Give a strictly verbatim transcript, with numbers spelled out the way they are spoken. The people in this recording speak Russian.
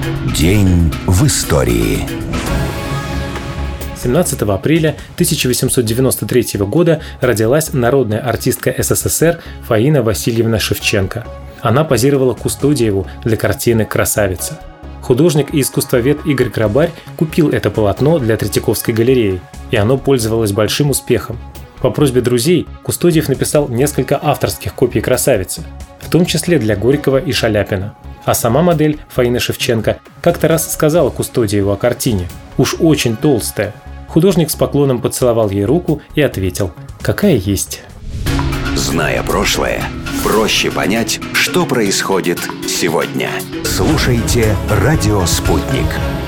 День в истории. семнадцатого апреля тысяча восемьсот девяносто третьего года родилась народная артистка СССР Фаина Васильевна Шевченко. Она позировала Кустодиеву для картины «Красавица». Художник и искусствовед Игорь Грабарь купил это полотно для Третьяковской галереи, и оно пользовалось большим успехом. По просьбе друзей Кустодиев написал несколько авторских копий «Красавицы», в том числе для Горького и Шаляпина. А сама модель, Фаина Шевченко, как-то раз сказала Кустодиеву о картине: «Уж очень толстая». Художник с поклоном поцеловал ей руку и ответил: «Какая есть». Зная прошлое, проще понять, что происходит сегодня. Слушайте «Радио Спутник».